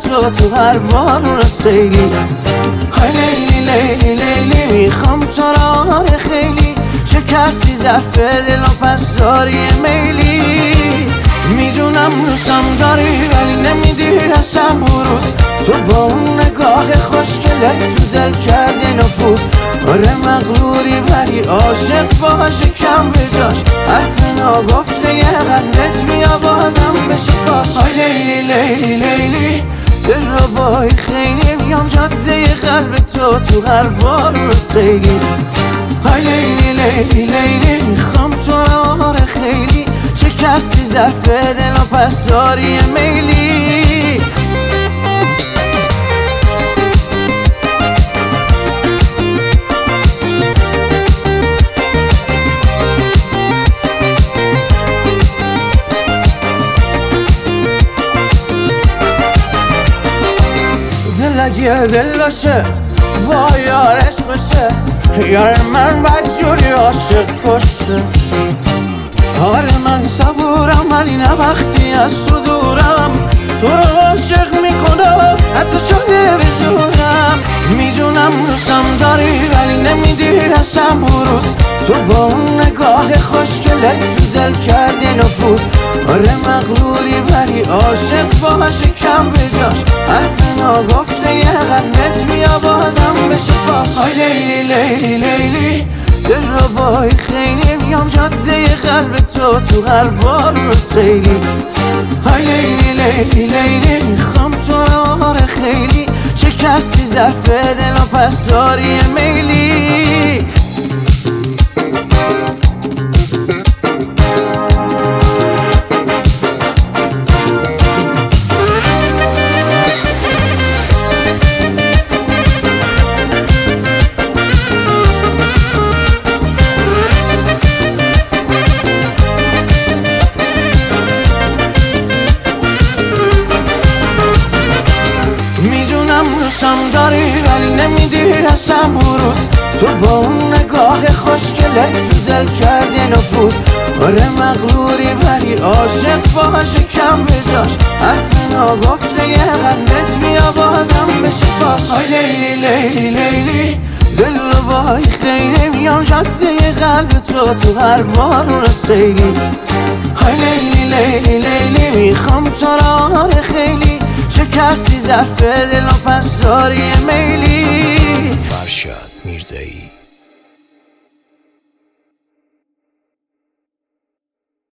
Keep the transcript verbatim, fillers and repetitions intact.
تو تو هر بارون سیلی. های لیلی لیلی لیلی میخوام تو را آره خیلی، شکستی ظرف دل و پس داری میلی. میدونم دوستم داری ولی نمیدی رسم بروز، تو با اون نگاه خوشگلت تو دل کردی نفوذ. آره مغروری ولی عاشق باشه کم به جاش، حرف ناگفته یه قلبت بیا بازم بشه فاش. های لیلی لیلی لیلی دل رو بای خیلی، میام جاده قلب تو تو هر بار رو سیلی. های لیلی لیلی لیلی میخوام تو را آره خیلی، شکستی ظرف دل و پس داری میلی. دل اگه دل باشه با یارش باشه، یار من بدجوری عاشق کشه. آره من صبورم ولی نه وقتی از تو دورم، تو رو عاشق میکنم حتی شده بزورم. میدونم دوستم داری ولی نمیدی رسم بروز، تو با اون نگاه خوشگلت تو دل کردی نفوذ. آره مغروری ولی عاشق باشه کم به جاش، حرف ناگفته یه قلبت بیا بازم بشه فاش. های لیلی لیلی لیلی دل رو بای خیلی، میام جاده قلب تو تو هر بار رو سیلی. های لیلی لیلی لیلی میخوام تو رو آره خیلی، شکستی ظرف دل و پس داری میلی. دوستم داری ولی نمیدی رسم بروز، تو با اون نگاه خوشگلت تو دل کردی نفوذ. آره مغروری ولی عاشق باشه کم به جاش، حرف ناگفته یه قلبت بیا بازم بشه فاش. های لیلی لیلی لیلی دل رو بای خیلی، میام جاده قلب تو تو هر بارون سیلی. های لیلی لیلی لیلی میخوام تو را آره خیلی، شکستی ظرف دل و پس داری میلی. فرشاد میرزایی.